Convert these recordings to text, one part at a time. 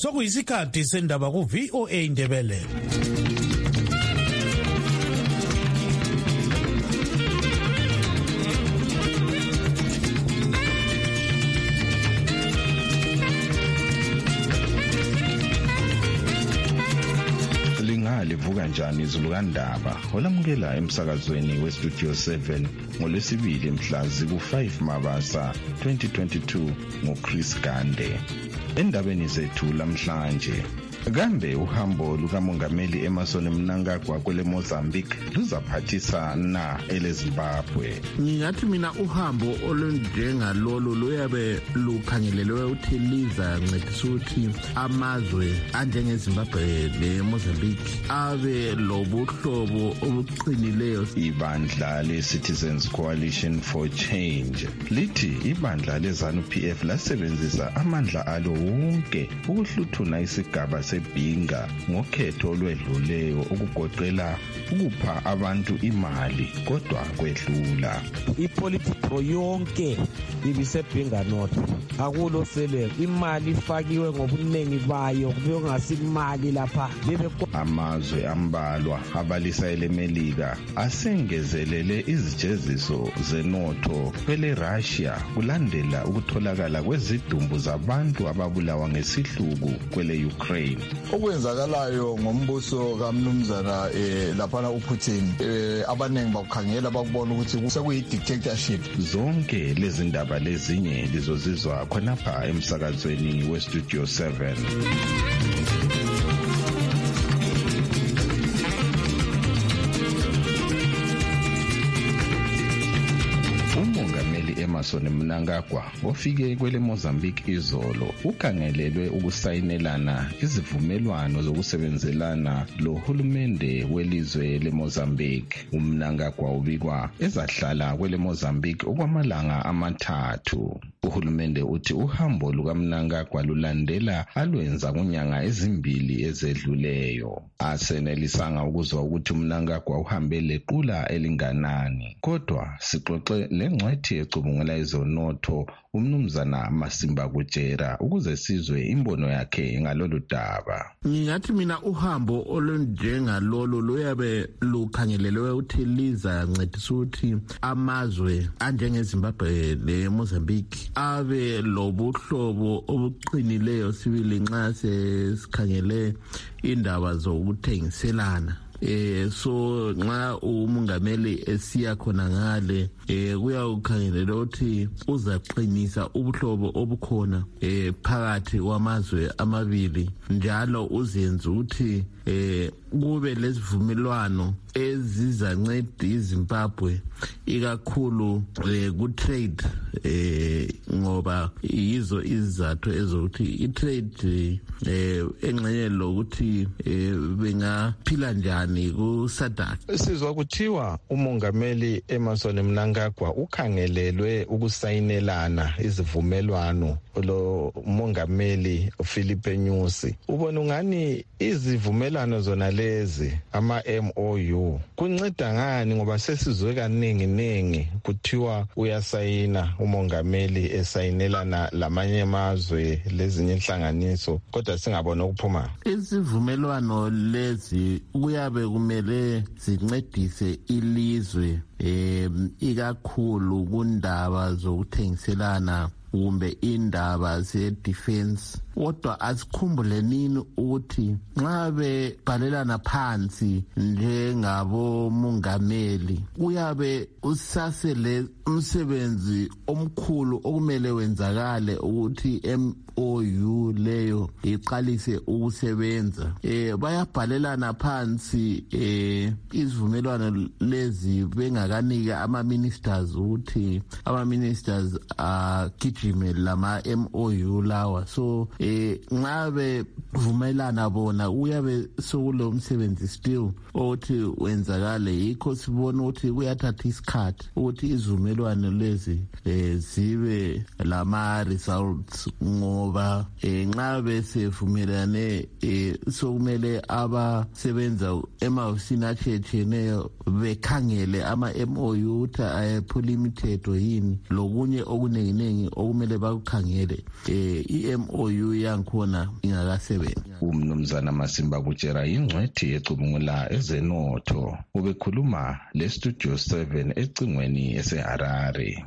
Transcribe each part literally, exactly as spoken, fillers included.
sokuyisikhathi sendaba ku V O A Ndebele. Livuka njani izulu kandaba olamukela emsakazweni westudio seven ngolwesibili mhla ziku five Mabasa twenty twenty-two ngoChris Gande. Endabeni zethu lamhlanje, kambe uhambo lukamongameli Emmerson Mnangagwa kwele Mozambique luzaphathisa na eleZimbabwe? Ngingathi mina uhambo olunjenga lolo luyabe lukhangelelwe ukuthi liza ncedisa ukuthi amazwe anjengeZimbabwe leMozambique abe lobuhlobo obuqinileyo. Ibandla le-Citizens Coalition for Change lithi ibandla leZANU-P F lasebenzisa amandla alo wonke ukuhluthuna isigaba sebhinga ngokhetho olwedluleyo okugoqela ukupha abantu imali kodwa kwedlula. Ipolitiko yonke ibisebhinga north akulo sele imali ifakiwe ngobuningi bayo kubengasimali lapha. Amazwe ambalwa abalisa elemelika asengezelele izijeziso zenotho kwele Russia kulandela ukutholakala kwezidumbu zabantu ababulawa ngesihluku kwele Ukraine. Okwenzakalayo ngombuso kaMnumzana eh lapha uPutin eh abanengi bakukhangela bakubona ukuthi sekuyi dictatorship. Zonke lezi ndaba lezinye lizozizwa khonapha emsakazweni weStudio seven. Emmerson Mnangagwa ofike kwele Mozambique izolo ukhangelelwe ukusayinelana izivumelwano zokusebenzelana lohulumende welizwe leMozambique. uMnangagwa ubikwa ezahlala kwele Mozambique okwamalanga amathathu. Uhulumende uthi uhambo lukaMnangagwa lulandela alwenza kunyanga ezimbili ezedluleyo. Asenelisanga ukuzwa ukuthi uMnangagwa uhambe lequla elinganani, kodwa sixoxe lengcwethi ecubungela izonotho uMnumzana Masimba Kujera ukuze sizwe imbono yakhe ngalolu daba. Ngingathi mina uhambo olunjenga lolo luyabe lukhangelelwe ukuthi liza ncedisa ukuthi amazwe anjengeZimbabwe leMozambique abe lobuhlobo obuqinileyo sibili nxa sesikhangele indaba zokuthengiselana. Eh so nxa umongameli esiya khona ngale eh kuyakhangelela ukuthi uzaqinisa ubuhlobo obukhona eh phakathi kwamazwe amabili, njalo uzenza ukuthi eh kube lesivumelwano ezizanceda iZimbabwe ikakhulu eh ku trade eh ngoba yizo izathu ezokuthi i-trade eh engxenye lokuthi eh bengaphila njani ku SADC. Sizwa kuthiwa umongameli Emmerson Mnangagwa ukhangelelwe ukusayinelana izivumelwano lo mongameli uPhilippe Nyusi. Ubona ungani izivumelwano zona lezi ama M O U kunceda ngani, ngoba sesizwe kaningi ningi kuthiwa uyasayina umongameli esayinelana lamanye amazwe lezinye inhlanganiso kodwa singabona ukuphuma. Izivumelwano lezi kuyabe kumele zincedise ilizwe eh ikakhulu kundaba zokuthengiselana kumbe indaba ze-defense. Kodwa asikhumbule nini ukuthi nxa bebhalelana phansi njengabo mongameli kuyabe usasele umsebenzi omkhulu okumele wenzakale ukuthi M O U leyo iqalise ukusebenza. Eh bayabhalelana phansi eh izivumelwano lezi bengakanika ama ministers ukuthi ama ministers agijime lama M O U lawa. So eh ngabe vumelana bona uyabe sokulo umsebenzi still othi wenzakale. Yikho sibona ukuthi kuyathatha isikhathi ukuthi izivumelwano lezi eh zibe lama results, ngoba eh ngabe sevumelane eh sokumele abasebenza emahhovisi atshiyeneyo bekhangele ama M O U ukuthi ayephula imithetho yini lokunye okuningi okumele okumele bakukhangele eh i-M O U yankhona ingakasebenzi. Umnumzana Masimba Butshera ingcwethi ecubungula ezenotho ubekhuluma le Studio seven ecingweni eseHarare.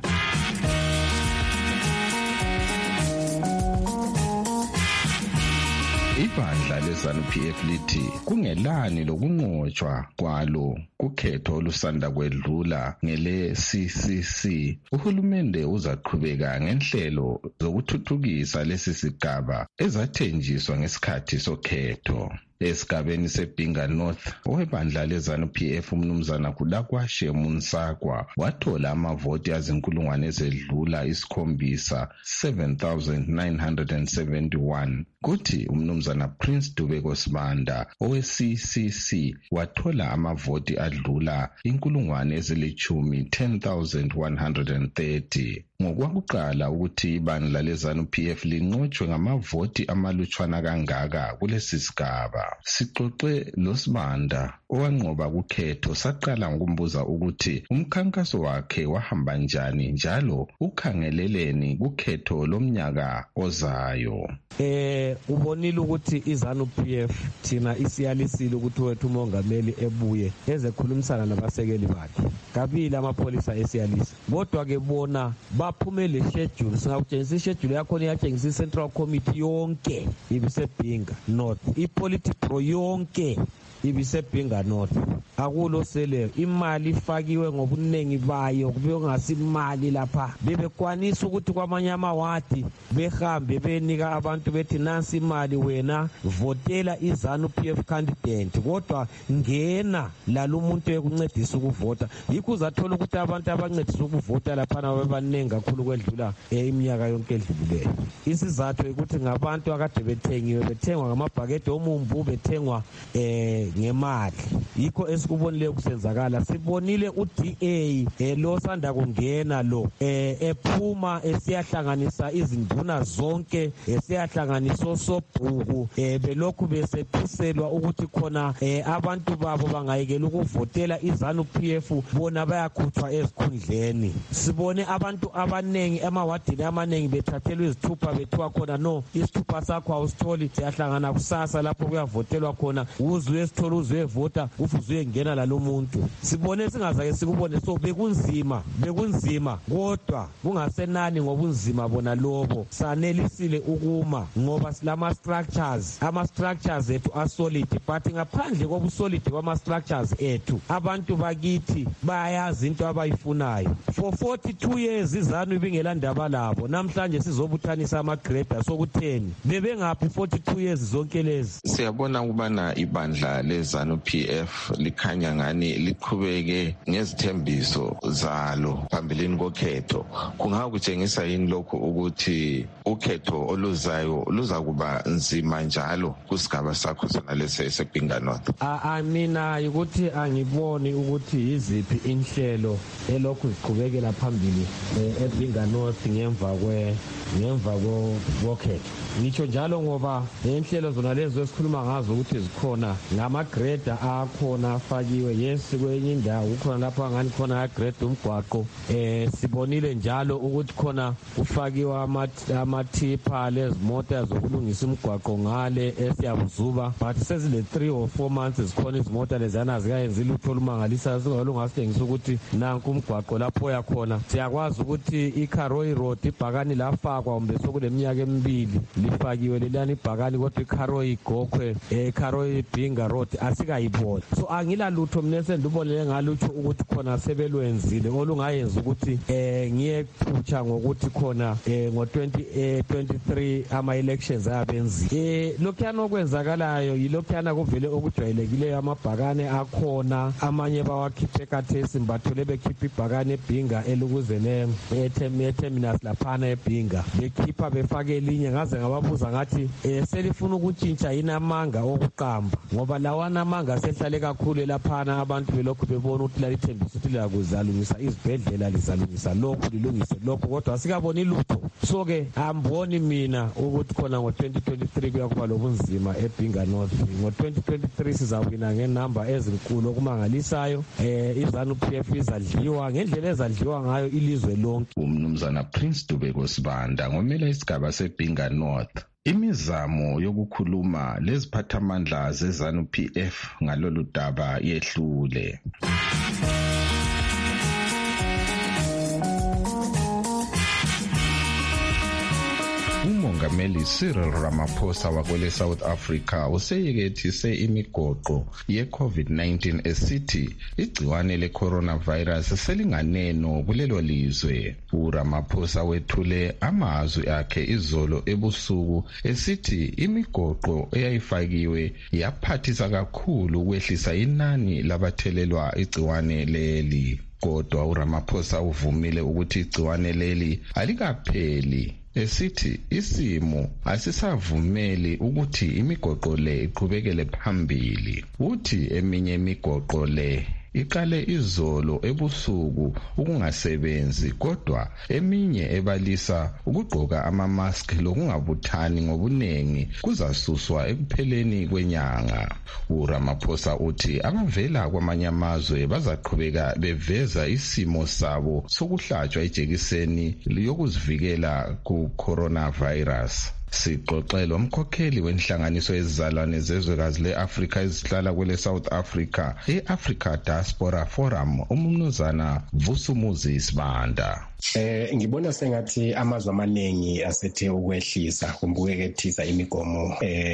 Ibandla le-ZANU P F lithi kungelani lokunqotshwa kwalo kukhetho olusanda kwedlula ngele-C C C. Uhulumende uzaqhubeka ngenhlelo zokuthuthukisa lesi sigaba ezathenjiswa ngesikhathi sokhetho. Esigabeni seBhinga North, owebandla le-ZANU P F umnumzana Kudakwashe Munsakwa wathola amavoti azinkulungwane ezedlula isikhombisa seven thousand nine hundred seventy-one. Kuthi umnumzana Prince Dubeko Sibanda owe-C C C wathola amavoti adlula inkulungwane ezilithumi ten thousand one hundred thirty. Ngokwakuqala ukuthi ibandla le-ZANU P F linqotshwe ngamavoti amalutshwana kangaka kulesi sigaba. Sixoxe loSibanda owanqoba kukhetho saqala ngokumbuza ukuthi umkhankaso wakhe wahamba njani njalo ukhangeleleni kukhetho lomnyaka ozayo. Eh ubonile ukuthi iZANU P F thina isiyalisile ukuthi wethu umongameli ebuye ezekhulumisana nabasekeli bakhe. Kabili amapholisa esiyalisa. Kodwa ke bona baphumele schedule singakutshengisa ischedule yakho iyatshengisa iCentral Committee yonke ibiseBhinga North. iPolitburo yonke ibiseBhinga North. Akulo sele imali ifakiwe ngobunengi bayo kube ngasimali lapha. Bebekwanisa ukuthi kwamanye amawadi behambe benika abantu bethi nansi imali wena votela iZANU P F candidate kodwa ngena lalumuntu ekuncedisa ukuvota. Yikho uzathola ukuthi abantu abancedisa ukuvota lapha babebanengi kakhulu kwedlula iminyaka yonke edlulileyo. Isizathu ukuthi ngabantu akade bethengiwe bethengwa ngamabhakede omumbu bethengwa eh ngemali. Yikho esikubonile kusenzakala. Sibonile uD A lo sanda kungena lo eh ephuma esiyahlanganisa izinduna zonke esiyahlanganisa osobhuku eh belokhu besephiselwa ukuthi khona eh abantu babo bangayekela ukuvotela iZANU P F bona bayakhutshwa ezikhundleni. Sibone abantu abanengi emawadini amanengi bethathelwa izithupha bethiwa khona no isithupha sakho awusitholi siyahlangana kusasa lapho kuyavotelwa khona uzwe esithola uzwe vota ufuze uyengena lalo muntu. Sibone singazake sikubone so bekunzima bekunzima kodwa kungasenani ngobunzima bona lobo sanelisile ukuma ngoba silama structures ama structures ethu are solid but ngaphandle kobu solid kwama structures ethu abantu bakithi bayazi into abayifunayo. For forty-two years iZANU ibingela ndaba labo namhlanje sizobuthanisa ama grader sokutheni bebengaphi forty-two years zonke lezi. Siyabona ukubana ibandla le-ZANU P F likhanya ngani liqhubeke ngezithembiso zalo phambilini kokhetho. Kungakutshengisa yini lokho ukuthi ukhetho oluzayo luza kuba nzima njalo kusigaba sakho sona lesi seBhinga North? Ah mina ukuthi angiboni ukuthi iziphi inhlelo elokhu ziqhubekela phambili eBhinga North ngemva kwe ngemva kokhetho. Ngisho njalo ngoba inhlelo zona lezo esikhuluma ngazo ukuthi zikhona ngama grader akhona afakiwe. Yes kwenye indawo ukhona lapha ngani khona a grade umgwaqo eh sibonile njalo ukuthi khona ufakiwa amathipa lezimota zokulungisa umgwaqo ngale esiyabuzuba but sezile three or four months zikhona izimota lezana zikayenza ilutho olumangalisa singalungasitshengisa ukuthi nanku umgwaqo lapho yakhona. Siyakwazi ukuthi iKaroi Road ibhakani lafakwa kumbe sokuleminyaka emibili lifakiwe lelani ibhakani kodwa iKaroi igokhwe eKaroi Bhinga Road asikayibona. So angila lutho mina sendibonele ngalutho ukuthi khona sebelwenzile olungayenza ukuthi eh ngiyephutsha ngokuthi khona eh ngo twenty twenty-three ama elections abenzi. Eh lokhuyana okwenzakalayo yilokhuyana kuvele okujwayelekileyo amabhakane akhona amanye bawakhiphe kathesi mbathole bekhipha ibhakane eBhinga elukuzene eterminus laphana eBhinga bekhipha befake elinye ngaze ngababuza ngathi eh selifuna ukutshintsha yini amanga okuqamba ngoba lawana amanga sehlale kakhulu laphana abantu belokhu bebona ukuthi lalithembisa ukuthi liyakuzalungisa izibhedlela lizalungisa lokhu lilungise lokhu kodwa asikaboni lutho. So ke amboni mina ukuthi khona ngo twenty twenty-three kuyakuba lobunzima eBhinga North. Ngo twenty twenty-three sizawina ngenamba ezinkulu okumangalisayo. Eh iZANU-P F izadliwa ngendlela ezadliwa ngayo ilizwe lonke. Umnumzana Prince Dubeko Sibanda ngomela isigaba seBhinga North. Imizamo yokukhuluma leziphathamandla zeZANU-P F ngalolu daba yehlule. uMongameli Cyril Ramaphosa wakwele South Africa useyekethise imigoqo ye-COVID nineteen esithi igciwane le-coronavirus selinganeno kulelo lizwe. uRamaphosa wethule amazwi akhe izolo ebusuku esithi imigoqo eyayifakiwe yaphathisa kakhulu ukwehlisa inani labathelelwa igciwane leli. Kodwa uRamaphosa uvumile ukuthi igciwane leli alikapheli, esithi isimo asisavumeli ukuthi imigoqo le iqhubekele phambili. Uthi eminye imigoqo le iqale izolo ebusuku ukungasebenzi kodwa eminye ebalisa ukugqoka ama-mask lokungabuthani ngobunengi kuzasuswa ekupheleni kwenyanga. uRamaphosa uthi abavela kwamanye amazwe bazaqhubeka beveza isimo sabo sokuhlatshwa ijekiseni yokuzivikela ku-coronavirus. Sixoxela umkhokheli wenhlanganiso yezizalwane zezwekazi le-Afrika ezihlala kwele South Africa e-Africa Diaspora Forum umnumzana Vusumuzi Sibanda. Eh ngibona sengathi amazwe amaningi asethe ukwehlisa kumbukekethisa imigomo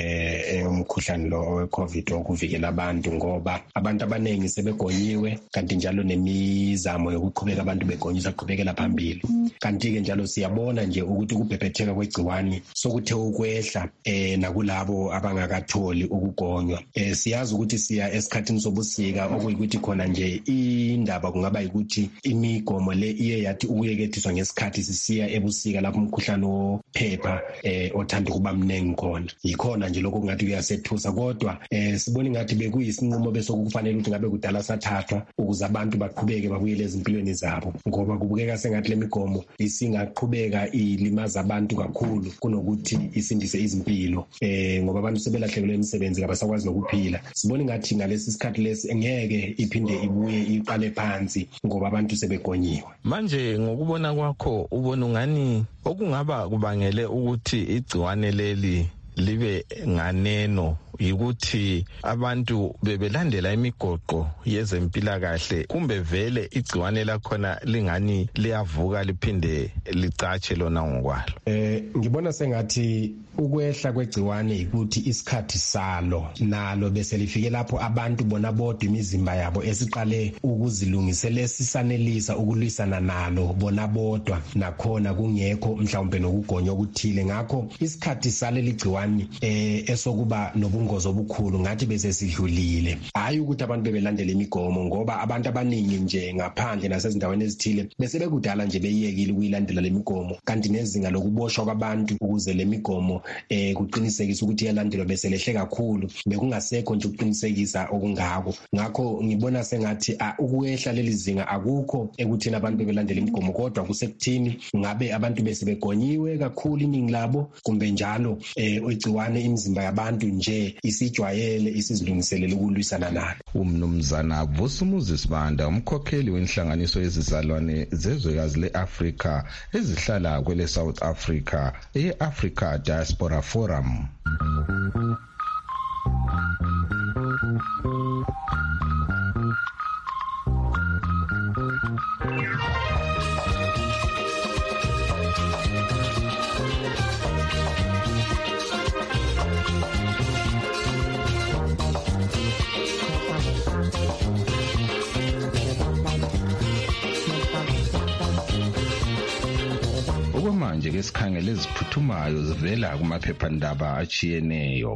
eh umkhuhlane lo we-COVID okuvikela abantu ngoba abantu abaningi sebegonyiwe kanti njalo nemizamo yokuqhubeka abantu begonyisa qhubekela phambili. Kanti ke njalo siyabona nje ukuthi ukubhebhetheka kwegciwani sokuthe ukwehla eh nakulabo abangakatholi ukugonywa. Eh siyazi ukuthi siya esikhathini sobusika okuyikuthi khona nje indaba kungaba ukuthi imigomo le iye yathi ukuyekethiswa ngesikhathi sisiya ebusika lapho umkhuhlane ophepha eh othanda kuba mningi khona. Yikhona nje lokho kungathi kuyasethusa kodwa eh sibona ngathi bekuyisinqumo besokufanele ukuthi ngabe kudala sathathwa ukuze abantu baqhubeke babuyele ezimpilweni zabo ngoba kubukeka sengathi lemigomo isingaqhubeka ilimaza abantu kakhulu kunokuthi isindise izimpilo eh ngoba abantu sebelahlekelwe imisebenzi kabasakwazi nokuphila. Sibona ngathi ngalesi sikhathi lesi ngeke iphinde ibuye iqale phansi ngoba abantu sebegonyiwe. Manje ngokubona kwakho ubona ngani okungaba kubangele ukuthi igciwane leli libe nganeno yikuthi abantu bebelandela imigoqo yezempilakahle kumbe vele igciwane lakhona lingani liyavuka liphinde licatshe lona ngokwalo? Eh ngibona sengathi ukwehla kwegciwane ukuthi isikhathi salo nalo bese lifike lapho abantu bona bodwa imizimba yabo esiqale ukuzilungisela sisanelisa ukulwisana nalo bona bodwa nakhona kungekho mhlawumbe nokugonywa okuthile. Ngakho isikhathi sale ligciwane eh esokuba nobungozi obukhulu ngathi bese sidlulile. Hayi ukuthi abantu bebelandela imigomo ngoba abantu abaningi nje ngaphandle nasezindaweni ezithile bese bekudala nje beyekile ukuyilandela lemigomo kanti nezinga lokuboshwa kwabantu ukuze lemigomo eh kuqinisekisa ukuthi yalandelwa bese lehle kakhulu bekungasekho nje ukuqinisekisa okungako. Ngakho ngibona sengathi ukwehla lelizinga akukho ekuthina abantu bebelandela imigomo kodwa kusekuthini ngabe abantu bese begonyiwe kakhulu iningi labo kumbe njalo eh igciwane imizimba yabantu nje isijwayele isizilungiselele ukulwisana nalo. Umnumzana Vusumuzi Sibanda umkhokheli wenhlanganiso yezizalwane zezwekazi le-Afrika ezihlala kwele South Africa e-Africa Diaspora Forum. Okwamanje ke sikhangele eziphuthumayo zivela kumaphephandaba achiyeneyo.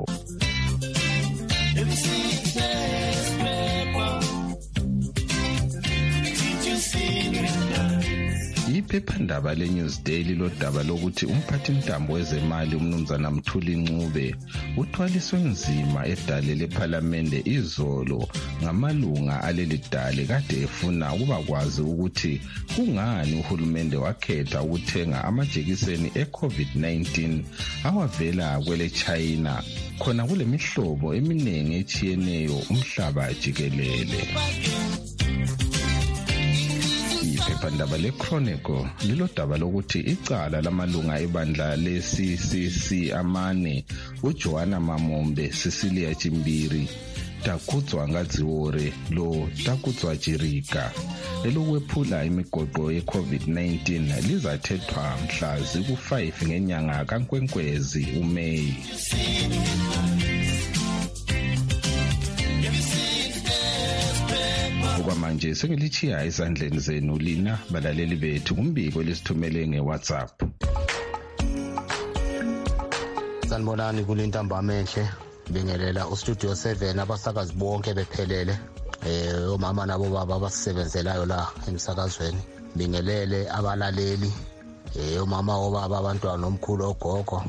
iphephandaba le-Newsday lilodaba lokuthi umphathintambo wezemali umnumzana Mthuli Ncube uthwaliswe nzima edale lephalamende izolo ngamalunga aleli dale kade efuna ukuba kwazi ukuthi kungani uhulumende wakhetha ukuthenga amajekiseni e-COVID nineteen awavela kwele China khona kule mihlobo eminingi etshiyeneyo umhlaba jikelele. Iphephandaba le-Chronicle lilodaba lokuthi icala lamalunga ebandla le-C C C amane uJohana Mamombe, Cecilia Chimbiri, Takutswa Ngadziore lo Takutswa Jirika elokwephula imigoqo ye-COVID nineteen lizathethwa mhla ziku five ngenyanga kaNkwenkwezi uMeyi. Manje sengilichiya esandleni zenu lina balaleli bethu kumbiko lesithumele ngeWhatsApp. Sanibonani kulintambama enhle bingelela uStudio seven abasakazi bonke bephelele eh omama nabo baba abasebenzelayo la emsakazweni bingelele abalaleli eh omama obaba abantwana nomkhulu ogogo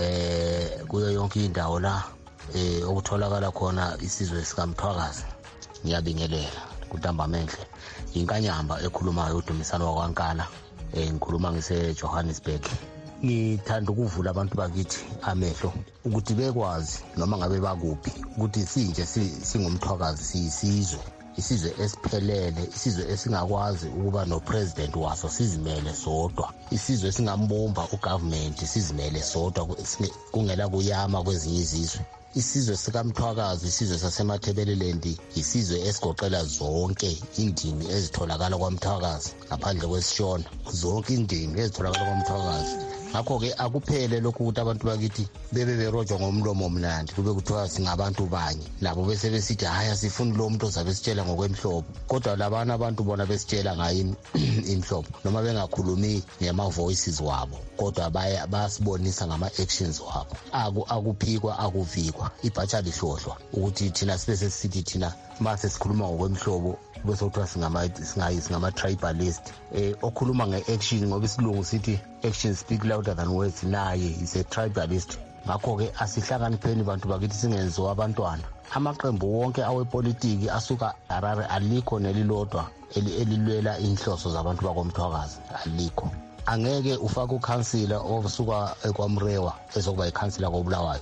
eh kuyo yonke indawo la eh okutholakala khona isizwe sikaMthwakazi ngiyabingelela kuntambamenhle inkanyamba ekhulumayo uDumisano wakwaNkala eh ngikhuluma ngise Johannesburg. Ngithanda ukuvula abantu bakithi amehlo ukuthi bekwazi noma ngabe bakuphi ukuthi sinje singumthwakazi siyisizwe isizwe esiphelele isizwe esingakwazi ukuba no president waso sizimele sodwa isizwe singambomba ugovernment sizimele sodwa kungela kuyama kwezinye izizwe. Isizwe sikaMthwakazi isizwe sasemathebeleland isizwe esigoqela zonke indimi ezitholakala kwaMthwakazi ngaphandle kwesishona zonke indimi ezitholakala kwaMthwakazi. Ngakho-ke akuphele lokhu ukuthi abantu bakithi bebe berojwa ngomlomo omnandi kube kuthiwa singabantu banye labo bese besithi hayi asifuni lo muntu ozabe sitshela ngokwemhlobo kodwa labana abantu bona besitshela ngayo imhlobo noma bengakhulumi ngema-voices wabo kodwa bayasibonisa ngama-actions wabo. Akuphikwa akuvikwa ibhatsha lihlohlwa ukuthi thina sibe sesithi thina mase sikhuluma ngokwemhlobo bese kuthiwa singama-tribalist eh okhuluma nge-action ngoba isilungu sithi action speak louder than words naye is a tribalist. Ngakho-ke asihlakanipheni bantu bakithi singenziwa abantwana. Amaqembu wonke awepolitiki asuka Harare alikho nelilodwa elilwela inhloso zabantu bakoMthwakazi alikho. Angeke ufake ukhansila osuka ekwamrewa ezokuba ikhansila koBulawayo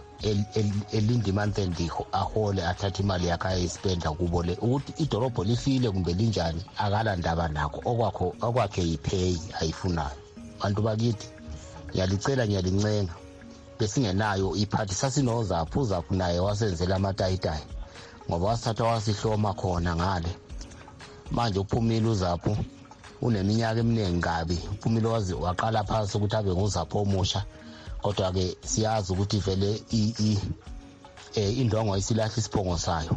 elinde imantendi ahole athathe imali yakhe ayispenda kubo le ukuthi idolobho lifile kumbe linjani akalandaba nakho okwakho okwakhe yipay ayifunayo. Bantu bakithi ngiyalicela ngiyalincenga besingenayo iphathi sasinozaphu uzaphu naye wasenzela amatayitayi ngoba wasithatha wasihloma khona ngale manje uphumile uzaphu uneminyaka eminingi kabi uphumile wazi waqala phansi ukuthi abe nguzapho omusha kodwa ke siyazi ukuthi vele i eh indongo isilahla isiphongo sayo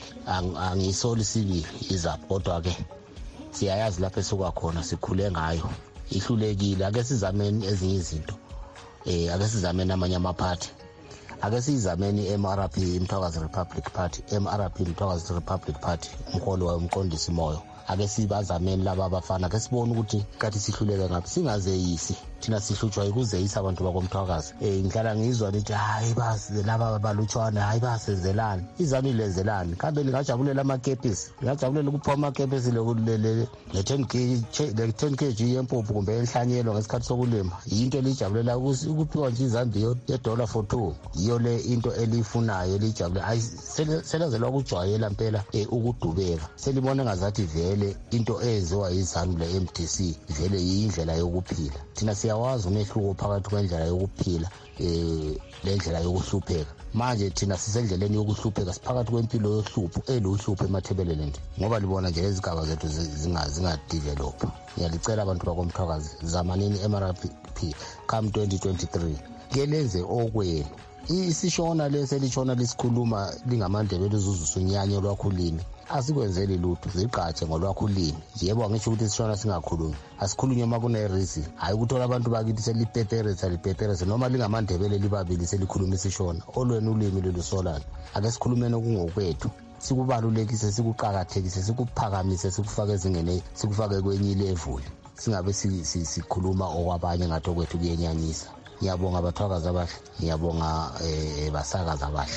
angisoli sibili izapho kodwa ke siyayazi lapho esuka khona sikhule ngayo ihlulekile. Ake sizameni ezinye izinto eh ake sizameni amanye amaphathi ake sizameni M R P Mthwakazi Republic Party M R P Mthwakazi Republic Party umholi wayo umqondisi moyo ake sibazameni laba abafana ke sibone ukuthi kathi sihluleka ngapi singazeyisi thina sihlutshwa ikuzeyisa abantu bakoMthwakazi. Eh ngihlala ngizwa lithi hayi basi laba balutshwana hayi basenzelani izami lenzelani kambe lingajabulela amakepisi lingajabulela ukuphoma amakepisi lekulele le ten kg yempuphu kumbe enhlanyelo ngesikhathi sokulima into elijabulela ukuphiwa nje izambiyo ye-dollar for two iyo le into elifunayo elijabulela hayi selazelwa ukujwayela impela ukudubeka selibona ngazathi vele into eyenziwa yizanu le-M D C vele yindlela yokuphila. Thina siyawazi umehluko phakathi kwendlela yokuphila eh lendlela yokuhlupheka. Manje thina sisendleleni yokuhlupheka siphakathi kwempilo yohlupho eluhlupho emathebeleland ngoba libona nje izigaba zethu zinga develop. Ngiyalicela abantu bakoMthwakazi zamanini M R P come twenty twenty-three kelenze okwenu isishona leselitshona lisikhuluma lingamandebele uzuzusunyanyo lwakhulini asikwenzeli lutho ziqhatshe ngolwakhulini. Yebo ngisho ukuthi sishona singakhulumi asikhulunywe makune reason hayi ukuthola abantu bakithi selipepereza lipepereza noma lingamandebele libabili selikhuluma isishona olweni ulimi lelusolana. Ake sikhulumeni okungokwethu sikubalulekise sikuqhakathekise sikuphakamise sikufake ezingene sikufake kwenye level singabe sikhuluma okwabanye ngathi okwethu kuyenyanyisa. Ngiyabonga abathwakazi abahle, ngiyabonga basakazi abahle.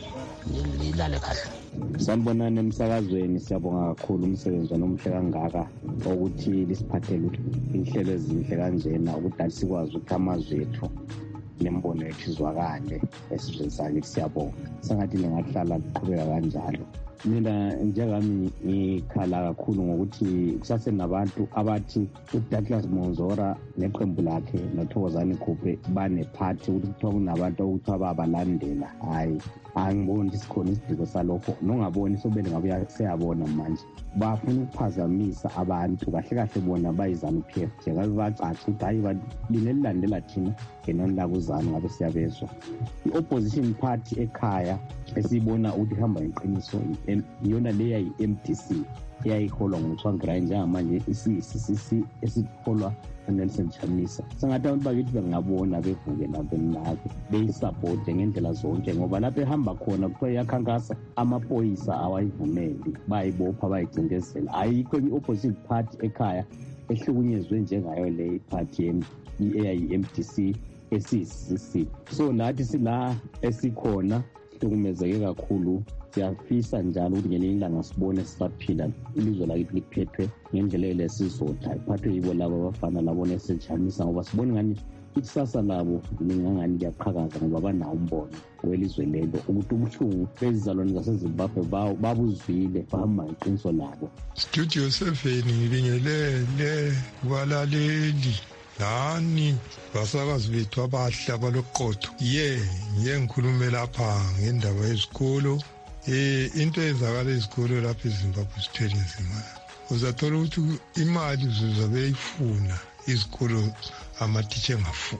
Nilale kahle. Sanibonani emsakazweni, siyabonga kakhulu umsebenzi omuhle kangaka ukuthi lisiphathele inhlelo ezinhle kanjena ukuthi sikwazi ukuthi amazwe ethu nembono yethu izwakale esizweni sakithi. Siyabonga, sengathi lingahlala liqhubeka kanjalo. Mina njengami ngikhala kakhulu ngokuthi kusasenabantu abathi uDouglas Monzora neqembu lakhe noThokozani Khuphe banephathi ukuthi kuthiwa kunabantu okuthiwa babalandela. Hayi, angiboni isikhona isidingo salokho, nongaboni sobele ngabe seyabona manje bafuna ukuphazamisa abantu. Kahle kahle bona bayizanu P F njengabe bacaca ukuthi hayi linelilandela thina ngenani lakuzanu ngabe siyabezwa. I-opposition party ekhaya esibona ukuthi ihamba iqiniso iyona leya yi-M D C eyayiholwa nguThwangirayi njengamanje isisi esiholwa uNelson Chamisa. Sengathi abantu bakithi bengabona bevuke nabo nabo beyisapothe ngendlela zonke, ngoba lapho ehamba khona kuthiwa iyakhankasa amaphoyisa awayivumeli, bayibopha bayicindezela. Ayikho i-opposition party ekhaya ehlukunyezwe njengayo le party eyayi-M D C esiyisisi. So nathi sila esikhona hlukumezeke kakhulu. Siyafisa njalo ukuthi ngelinye ilanga sibone sisaphila ilizwe lakithi liphethwe ngendlela elesizotha, iphathwe yibo labo abafana labo Nelson Chamisa, ngoba sibone ngani ikusasa labo lingangani liyaqhakaza ngoba banawo umbono welizwe lelo ukuthi ubuhlungu bezizalwane zaseZimbabwe babuzwile, bahamba iqiniso labo. Studio seven ngibingelele kubalaleli lani basakazi bethu abahle abaloqotho. Ye ngiye ngikhulume lapha ngendaba yezikolo. Eh into ezakala izikolo lapha eZimbabwe sithele nzima. Uzathola ukuthi imali uzobe ifuna izikolo amatitshe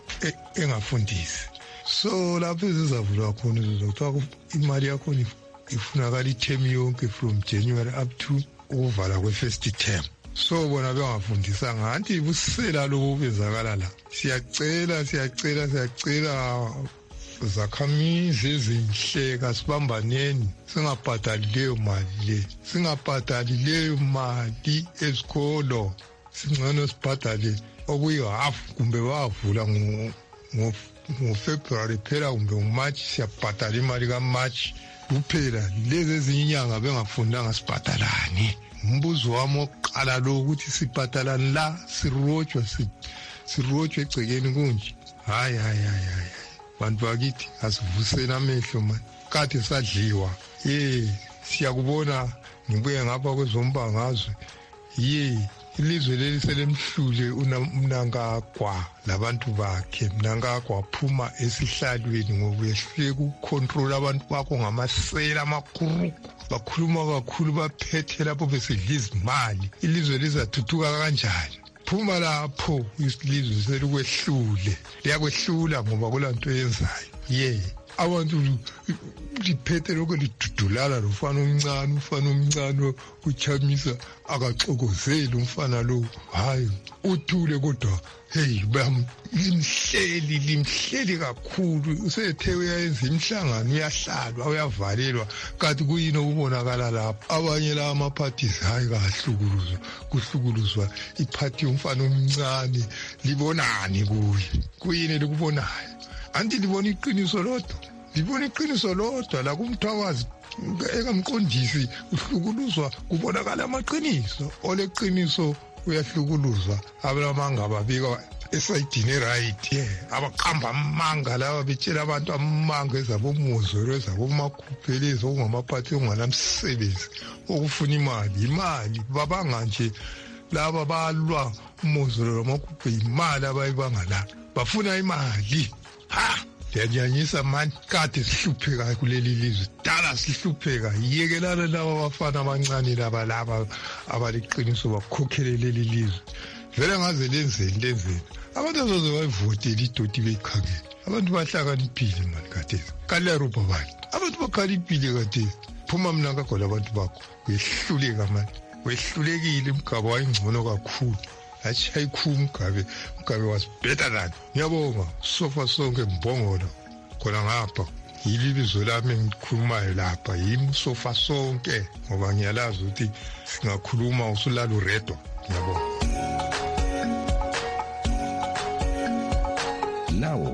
engafundisi. So lapho ezizavulwa khona uzothola imali yakho ifunakala i-term yonke from January up to ukuvala kwe-first term. So bona bengafundisa ngathi busela lobo bezakala la. Siyacela siyacela siyacela zakhamizi ezinhle kasibambaneni singabhadali leyo mali le, singabhadali leyo mali esikolo, singcono sibhadale okuyi-half kumbe bavula ngoFebruary phela kumbe nguMarch, siyabhadala imali kaMarch kuphela. Lezi ezinye inyanga bengafundanga sibhadalani. Umbuzo wami oqala lo ukuthi sibhadalani la, sirotshwa sirotshwa egcekeni kunje. Hayi hayi hayi bantu bakithi asivuseni amehlo manje, kade sadliwa. Ye siyakubona ngibuye ngapha kwezombangazwe. Ye ilizwe leli selemhlule uMnangagwa labantu bakhe. Mnangagwa phuma esihlalweni ngokuyehluleka ukucontrol abantu bakho ngamasela amakhulu, bakhuluma kakhulu, baphethe lapho besidla izimali. Ilizwe lizathuthuka kanjani? Phuma lapho isilizwe selikwehlule, liyakwehlula ngoba kulanto yenzayo. Ye abantu liphethe lokho lidudulala lofana omncane, ufana omncane uChamisa akaxokozeli umfana lo. Hayi uthule kodwa hey bam limhleli limhleli kakhulu. Usethe uyayenza imhlangano, uyahlalwa, uyavalelwa, kanti kuyini okubonakala lapho? Abanye la ama-parties hayi kahlukuluzwa, kuhlukuluzwa iphathi yomfana omncane. Libonani kuye? Kuyini likubonayo? Anti libona iqiniso lodwa, libona iqiniso lodwa la kumthwakazi ekamqondisi uhlukuluzwa kubonakala amaqiniso. Oleqiniso uyahlukuluzwa, abamanga babika esayidini right. Ye abaqamba amanga laba betshela abantu amanga ezabomozoro ezabomakhuphelezo okungamaphathi onganamsebenzi okufuna imali. Imali babanga nje laba balwa umozoro lamakhuphe, imali abayibanga la, bafuna imali. Ha yanyanyisa mani, kade sihlupheka kuleli lizwe, dala sihlupheka. Yekelana laba bafana abancane laba laba abaliqiniso bakhokhele leli lizwe. Vele ngaze lenzeni lenzeni abantu azoze bayivotele idoti beyikhangele. Abantu bahlakaniphile mani kathesi, kalerupa bani abantu bakhaliphile kathesi. Phuma Mnangagwa labantu bakho, wehluleka mani, wehlulekile. Umgaba wayingcono kakhulu, achayikhu Mugabe, Mugabe was better than. Ngiyabonga sofa sonke mbongolo khona ngapha. Yilibizo lami ngikhulumayo lapha yimi sofa sonke, ngoba ngiyalazi ukuthi singakhuluma usulala uredwa. Ngiyabonga.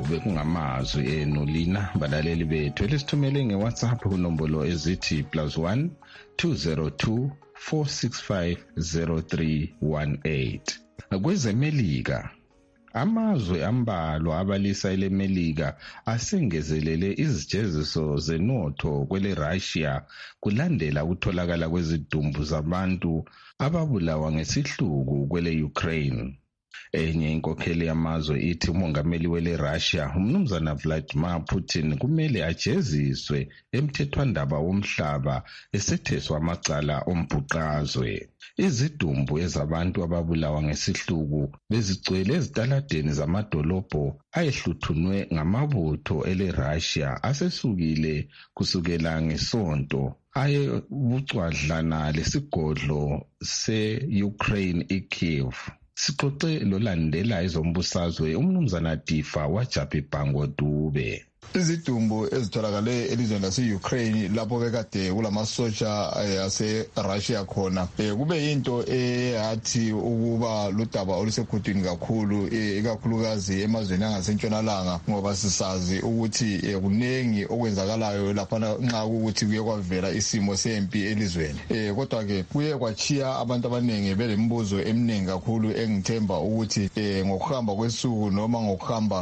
bekungamazwi enu lina balaleli bethu elisithumele ngeWhatsApp kunombolo ezithi plus one two zero two four six five zero three one eight. Kwezemelika, amazwe ambalwa abalisa elemelika asengezelele izijeziso zenotho kwele Russia kulandela ukutholakala kwezidumbu zabantu ababulawa ngesihluku kwele Ukraine. Enye inkokheli yamazwe ithi umongameli wele Russia umnumzana Vladimir Putin kumele ajeziswe emthethwandaba womhlaba esetheswa amacala ombhuqazwe. Izidumbu ezabantu ababulawa ngesihluku bezigcwele ezitaladeni zamadolobho ayehluthunwe ngamabutho ele Russia asesukile kusukela ngesonto aye bucwadlana lesigodlo se-Ukraine iKyiv. Sixoxe lolandela ezombusazwe umnumzana Difa waJapi Bhango Dube. Izidumbu ezitholakale elizweni lase-Ukraine lapho bekade kulamasotsha ase-Russia khona kube yinto eyathi ukuba ludaba olusekhudini kakhulu ikakhulukazi emazweni angasentshonalanga ngoba sisazi ukuthi kunengi okwenzakalayo laphana nxa ukuthi kuye kwavela isimo sempi elizweni. Kodwa ke kuye kwachiya abantu abaningi belembuzo eminingi kakhulu engithemba ukuthi ngokuhamba kwesuku noma ngokuhamba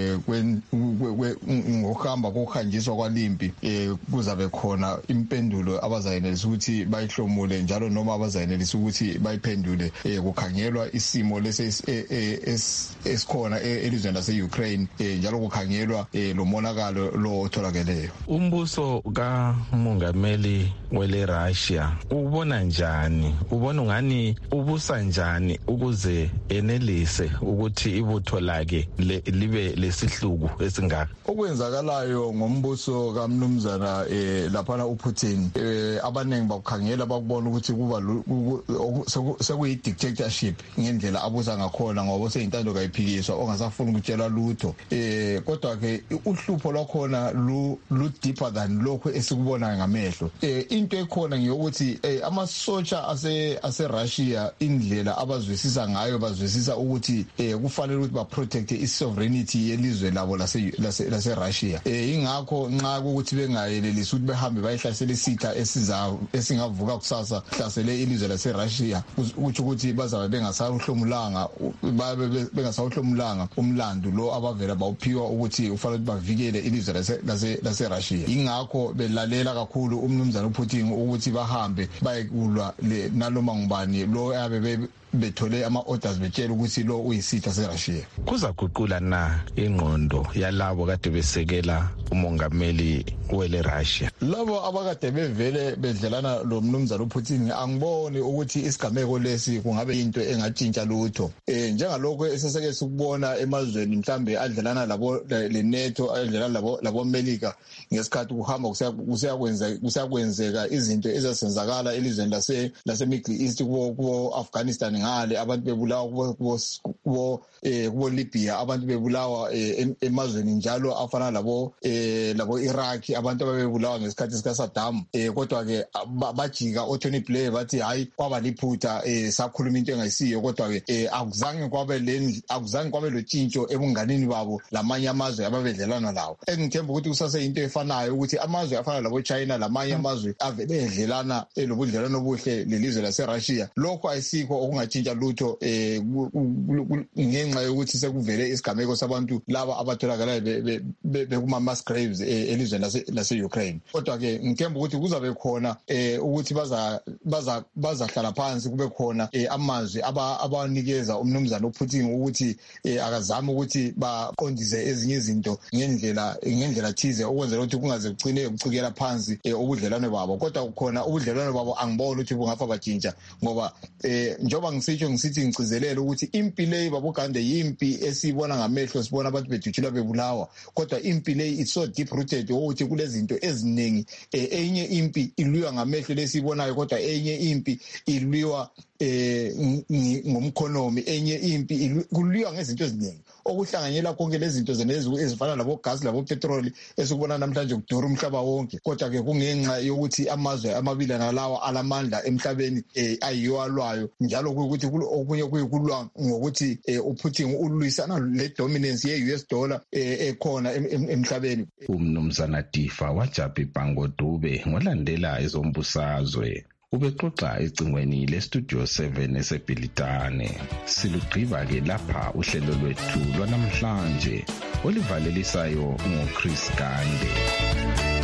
ngokuhamba kokuhanjiswa kwalimpi kuzabe khona impendulo abazayenelisa ukuthi bayihlomule njalo noma abazayenelisa ukuthi bayiphendule kukhangelwa isimo lesi esikhona elizweni lase-Ukraine njalo kukhangelwa lo monakalo lo otholakeleyo. Umbuso kamongameli wele Russia ubona njani, ubona ungani ubusa njani ukuze enelise ukuthi ibutho lakhe libe lesihluku esingaka? Okwenzakalayo ngombuso kaMnumzana eh laphana uPutin eh abanengi bakukhangela bakubona ukuthi kuba sekuyi dictatorship ngendlela abuza ngakhona ngoba seyintando kayiphikiswa ongasafuna ukutshela lutho eh kodwa ke uhlupho lwakhona lu lu deeper than lokho esikubona ngamehlo. Eh into ekhona ngiyokuthi amasotsha ase ase Russia indlela abazwisisa ngayo bazwisisa ukuthi eh kufanele ukuthi ba protect i-sovereignty yelizwe labo lase lase Russia. Eh ingakho nxa ukuthi bengayelelisa ukuthi behambe bayihlasela isitha esiza esingavuka kusasa hlasele ilizwe lase Russia ukuthi ukuthi bazabe bengasawuhlomulanga bengasawuhlomulanga umlando lo abavela bawuphiwa ukuthi ufanele bavikele ilizwe lase lase Russia. Ingakho belalela kakhulu umnumzana uPutin ukuthi bahambe bayekulwa naloma ngubani lo yabe bethole ama-orders betshela ukuthi lo uyisitha se-Russia. Kuzaguqula na ingqondo yalabo kade besekela umongameli wele Russia? Labo abakade bevele bedlelana lo mnumzana uPutin angiboni ukuthi isigameko lesi kungabe into engatshintsha lutho. Eh njengalokho eseseke sikubona emazweni mhlambe adlelana labo le-NATO adlelana labo labo America ngesikhathi kuhamba kusiyakwenza kusiyakwenzeka izinto ezasenzakala elizweni lase lase Middle East kubo Afghanistan ngale abantu bebulawa kubo eh kubo Libya abantu bebulawa emazweni njalo afana labo eh labo Iraq abantu ababebulawa ngesikhathi sika Saddam eh kodwa ke bajika oTony Blair bathi hayi kwaba liphutha eh sakhuluma into engayisiyo kodwa ke eh akuzange kwabe le akuzange kwabe lo tshintsho ebunganini babo lamanye amazwe ababedlelana lawo. Engithemba ukuthi kusase into efanayo ukuthi amazwe afana labo China lamanye amazwe avele edlelana elobudlelano obuhle lelizwe lase Russia lokho ayisikho okungatshintsha lutho eh ngenxa yokuthi sekuvele isigameko sabantu laba abatholakala bekuma mass graves elizweni lase lase Ukraine. Kodwa ke ngithemba ukuthi kuzabe khona eh ukuthi baza baza bazahlala phansi kube khona amazwi abanikeza umnumzana uPutin ukuthi akazama ukuthi baqondise ezinye izinto ngendlela ngendlela thize okwenzela ukuthi kungaze kucine ukucikela phansi ubudlelwane babo. Kodwa khona ubudlelwane babo angiboni ukuthi bungafa batshintsha ngoba eh njoba ngisitsho ngisithi ngicizelele ukuthi impi le babugande yimpi esibona ngamehlo sibona abantu bedutshula bebulawa kodwa impi le it's so deep rooted ukuthi kulezinto eziningi enye impi ilwiwa ngamehlo lesibonayo kodwa enye impi ilwiwa eh ngomkhonomi enye impi kulwiwa ngezinto eziningi okuhlanganyela konke lezi zinto zenezi ezifana labo gas labo petrol esikubona namhlanje kudura umhlaba wonke kodwa ke kungenxa yokuthi amazwe amabili nalawa alamandla emhlabeni ayiyo alwayo njalo ukuthi okunye kuyikulwa ngokuthi uPutin ulwisana le dominance ye-U S dollar ekhona emhlabeni. Umnumzana Tifa wajapha ibhango Dube ngolandela ezombusazwe. Ubexoxa ecingweni lestudio seven eseBhilitane. Silugqiba ke lapha uhlelo lwethu lwanamhlanje olivalelisayo ngoChris Gande.